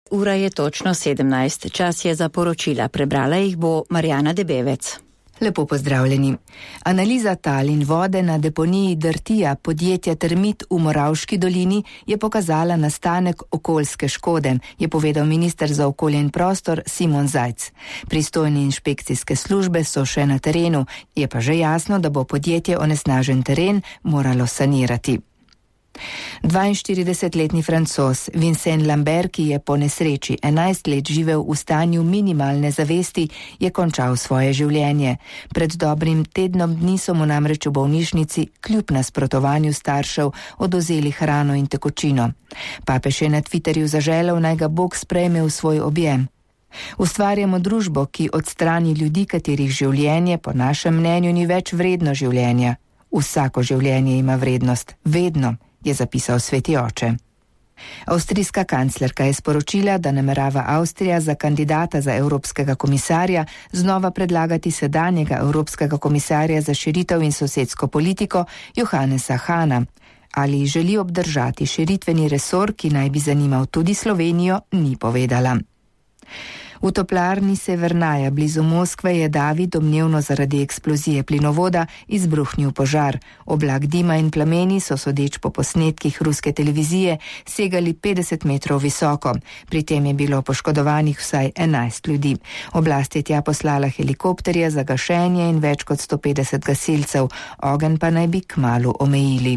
Ura je točno 17. Čas je za poročila. Prebrala jih bo Marjana Debevec. Lepo pozdravljeni. Analiza tal in vode na deponiji Drtija podjetja Termit v Moravški dolini je pokazala nastanek okoljske škode, je povedal minister za okolje in prostor Simon Zajc. Pristojne inšpekcijske službe so še na terenu, je pa že jasno, da bo podjetje onesnažen teren moralo sanirati. 42-letni Francoz Vincent Lambert, ki je po nesreči 11 let živel v stanju minimalne zavesti, je končal svoje življenje. Pred dobrim tednom dni so mu namreč v bolnišnici kljub nasprotovanju staršev odvzeli hrano in tekočino. Papež je na Twitterju zaželel, naj ga Bog sprejme v svoj objem. Ustvarjamo družbo, ki odstrani ljudi, katerih življenje po našem mnenju ni več vredno življenja. Vsako življenje ima vrednost, vedno, je zapisal sveti oče. Avstrijska kanclerka je sporočila, da namerava Avstrija za kandidata za evropskega komisarja znova predlagati sedanjega evropskega komisarja za širitev in sosedsko politiko Johannesa Hahna. Ali želi obdržati širitveni resor, ki naj bi zanimal tudi Slovenijo, ni povedala. V toplarni Severnaja blizu Moskve je davi domnevno zaradi eksplozije plinovoda izbruhnil požar. Oblak dima in plameni so sodeč po posnetkih ruske televizije segali 50 metrov visoko. Pri tem je bilo poškodovanih vsaj 11 ljudi. Oblast je tja poslala helikopterje za gašenje in več kot 150 gasilcev. Ogenj pa naj bi kmalu omejili.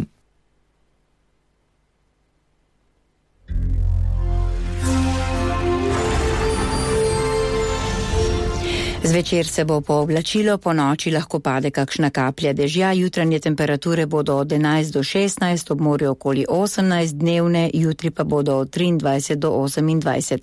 Zvečer se bo pooblačilo, po noči lahko pade kakšna kaplja dežja, jutranje temperature bodo od 11 do 16, ob morju okoli 18, dnevne, jutri pa bodo od 23 do 28.